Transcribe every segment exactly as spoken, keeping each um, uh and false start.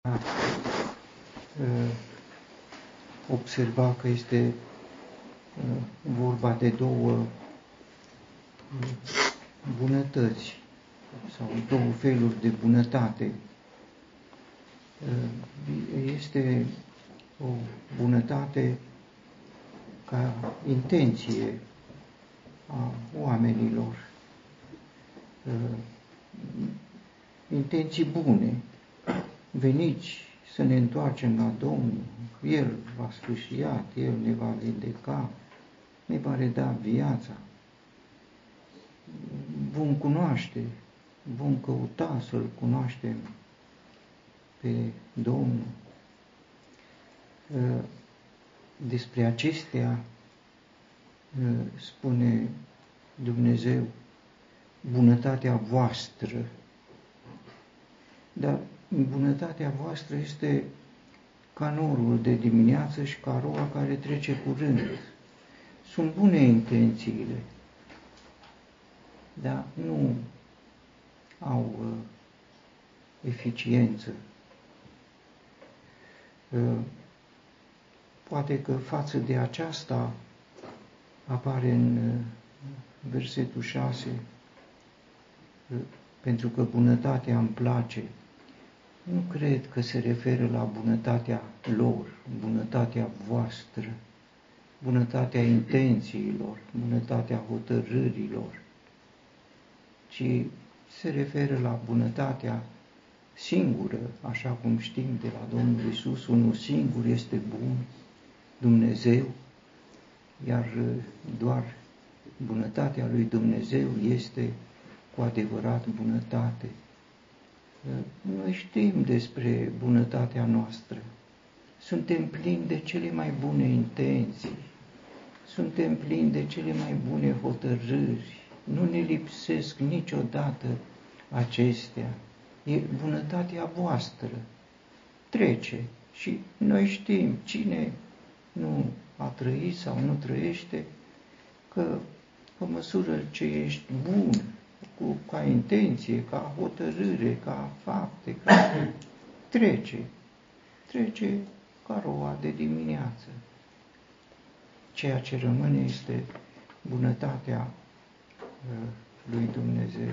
observa că este vorba de două bunătăți sau două feluri de bunătate. Este o bunătate ca intenție a oamenilor, intenții bune, veniți să ne întoarcem la Domnul, El va sfâșiat, El ne va vindeca, ne va reda viața. Vom cunoaște, vom căuta să-L cunoaștem pe Domnul. Despre acestea spune Dumnezeu, bunătatea voastră. Dar bunătatea voastră este ca norul de dimineață și ca roa care trece curând. Sunt bune intențiile, dar nu au uh, eficiență. Uh, poate că față de aceasta apare în uh, versetul șase, uh, pentru că bunătatea îmi place. Nu cred că se referă la bunătatea lor, bunătatea voastră, bunătatea intențiilor, bunătatea hotărârilor, ci se referă la bunătatea singură, așa cum știm de la Domnul Iisus, unul singur este bun, Dumnezeu, iar doar bunătatea lui Dumnezeu este cu adevărat bunătate. Noi știm despre bunătatea noastră. Suntem plini de cele mai bune intenții. Suntem plini de cele mai bune hotărâri. Nu ne lipsesc niciodată acestea. E bunătatea voastră. Trece. Și noi știm cine nu a trăit sau nu trăiește, că pe măsură ce ești bun, cu, ca intenție, ca hotărâre, ca fapte, ca trece, trece ca roa de dimineață. Ceea ce rămâne este bunătatea uh, lui Dumnezeu.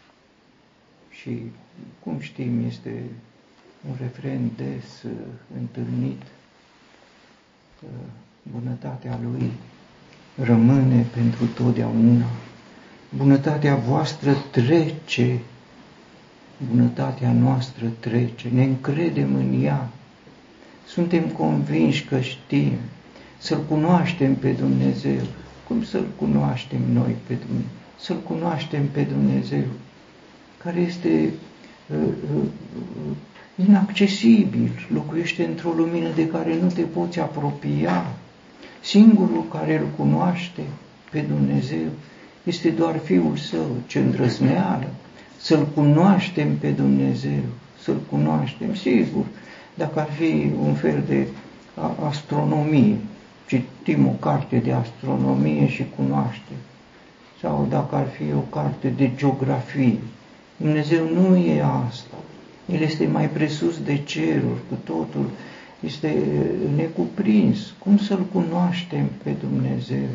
Și, cum știm, este un refren des uh, întâlnit, uh, bunătatea lui rămâne pentru totdeauna. Bunătatea voastră trece, bunătatea noastră trece, ne încredem în ea, suntem convinși că știm, să-L cunoaștem pe Dumnezeu. Cum să-L cunoaștem noi pe Dumnezeu? Să-L cunoaștem pe Dumnezeu, care este uh, uh, inaccesibil, locuiește într-o lumină de care nu te poți apropia. Singurul care îl cunoaște pe Dumnezeu este doar Fiul Său. Ce îndrăzneală să-L cunoaștem pe Dumnezeu, să-L cunoaștem, sigur, dacă ar fi un fel de astronomie, citim o carte de astronomie și cunoaștem, sau dacă ar fi o carte de geografie. Dumnezeu nu e asta. El este mai presus de ceruri, cu totul este necuprins. Cum să-L cunoaștem pe Dumnezeu?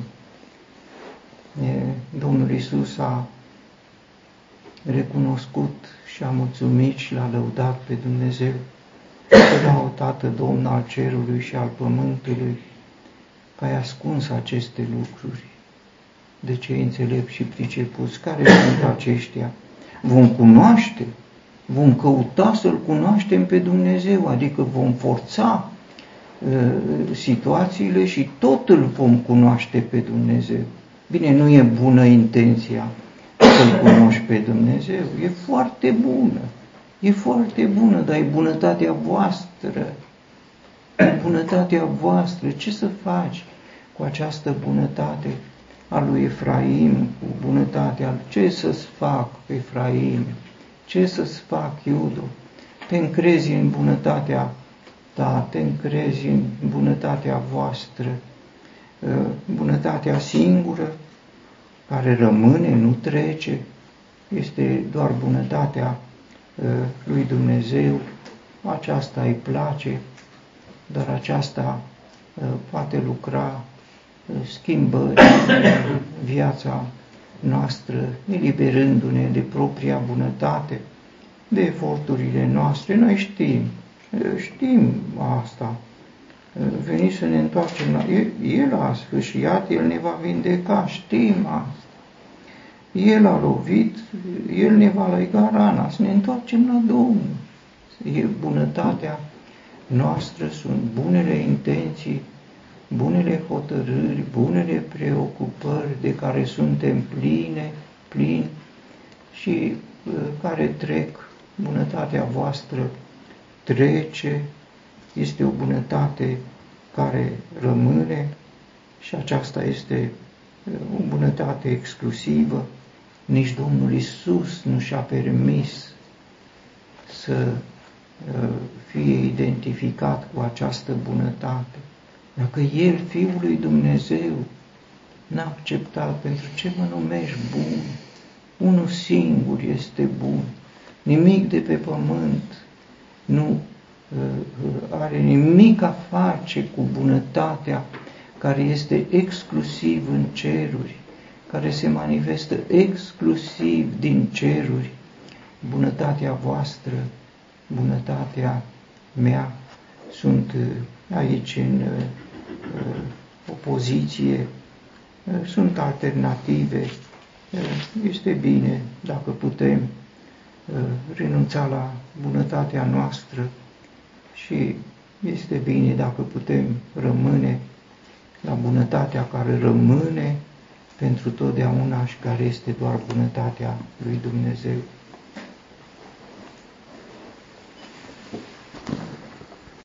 Domnul Iisus a recunoscut și a mulțumit și l-a lăudat pe Dumnezeu, că o Tată, Domn al cerului și al pământului, că ai ascuns aceste lucruri de cei înțelepți și pricepuți. Care sunt aceștia? Vom cunoaște, vom căuta să-L cunoaștem pe Dumnezeu, adică vom forța uh, situațiile și tot îl vom cunoaște pe Dumnezeu. Bine, nu e bună intenția să-L cunoști pe Dumnezeu, e foarte bună, e foarte bună, dar e bunătatea voastră, e bunătatea voastră. Ce să faci cu această bunătate a lui Efraim, cu bunătatea, ce să-ți fac, Efraim, ce să-ți fac, Iudo? Te încrezi în bunătatea ta, te încrezi în bunătatea voastră, bunătatea singură, care rămâne, nu trece, este doar bunătatea lui Dumnezeu, aceasta îi place, dar aceasta poate lucra schimbări în viața noastră, eliberându-ne de propria bunătate, de eforturile noastre. Noi știm, știm asta. Veniți să ne întoarcem la El, El a sfâșiat, El ne va vindeca, știm asta. El a lovit, El ne va lega rana, să ne întoarcem la Domnul. E bunătatea noastră, sunt bunele intenții, bunele hotărâri, bunele preocupări de care suntem pline, plini și uh, care trec. Bunătatea voastră trece, este o bunătate care rămâne și aceasta este uh, o bunătate exclusivă. Nici Domnul Iisus nu și-a permis să uh, fie identificat cu această bunătate. Dacă El, Fiul lui Dumnezeu, n-a acceptat, pentru ce mă numești bun? Unul singur este bun. Nimic de pe pământ nu uh, are nimic a face cu bunătatea care este exclusiv în ceruri, care se manifestă exclusiv din ceruri. Bunătatea voastră, bunătatea mea sunt aici în uh, opoziție, uh, sunt alternative. Uh, este bine dacă putem uh, renunța la bunătatea noastră și este bine dacă putem rămâne la bunătatea care rămâne pentru totdeauna și care este doar bunătatea lui Dumnezeu.